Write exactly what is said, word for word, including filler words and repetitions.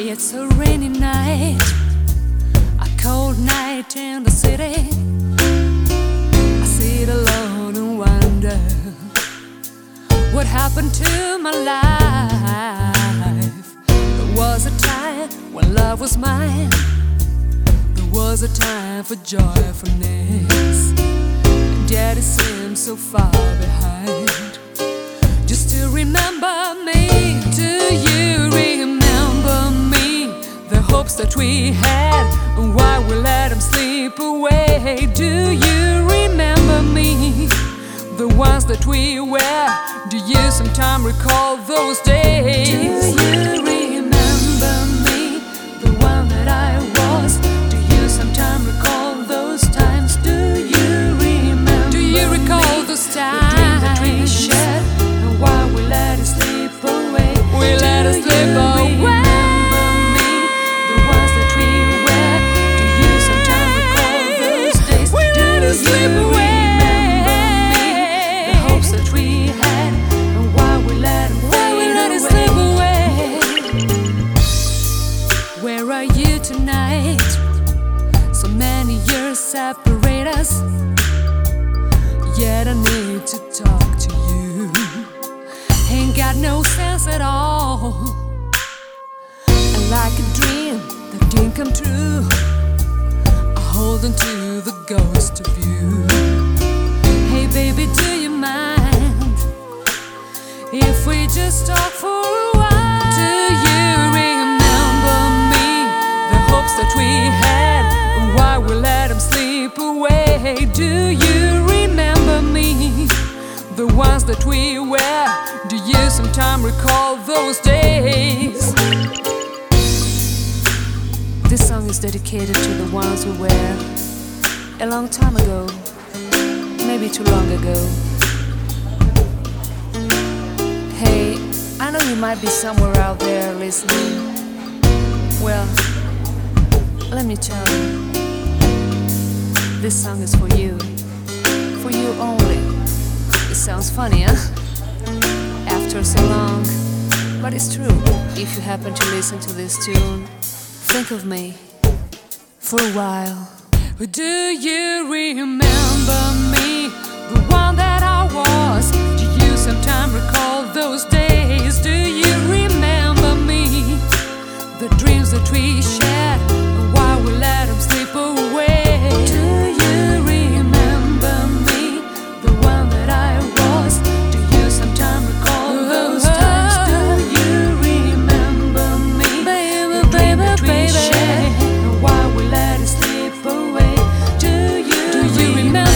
It's a rainy night, a cold night in the city. I sit alone and wonder what happened to my life. There was a time when love was mine. There was a time for joyfulness, and yet it seems so far behind. Just to remember me, do you remember me? The hopes that we had and why we let them slip away. Do you remember me? The ones that we were. Do you sometime recall those days? Do you remember me? The one that I was. Do you sometime recall those times? Do you remember? Do you recall those times? The dreams that we shared and why we let it slip away. We do let it slip away. Remember me? The ones that we were. Do you sometime recall those days? We do let it slip away. Where are you tonight? So many years separate us, yet I need to talk to you. Ain't got no sense at all, and like a dream that didn't come true, I hold on to the ghost of you. Hey baby, do you mind if we just talk for a while? Do you remember me? The hopes that we had and why we let them slip away. Do you remember me? The ones that we were. Do you sometime recall those days? This song is dedicated to the ones we were a long time ago, maybe too long ago. Hey, I know you might be somewhere out there listening. Well, let me tell you, this song is for you, for you only. It sounds funny, huh? After so long, but it's true. If you happen to listen to this tune, think of me for a while. Do you remember me? The one that I was. Do you sometime recall those days? Do you remember me? The dreams that we shared and why we let them slip away. Do you remember me? The one that I was. Do you sometime recall those times? Do you remember me? Baby, the dream that we shared and why we let it slip away. Do you, do you remember?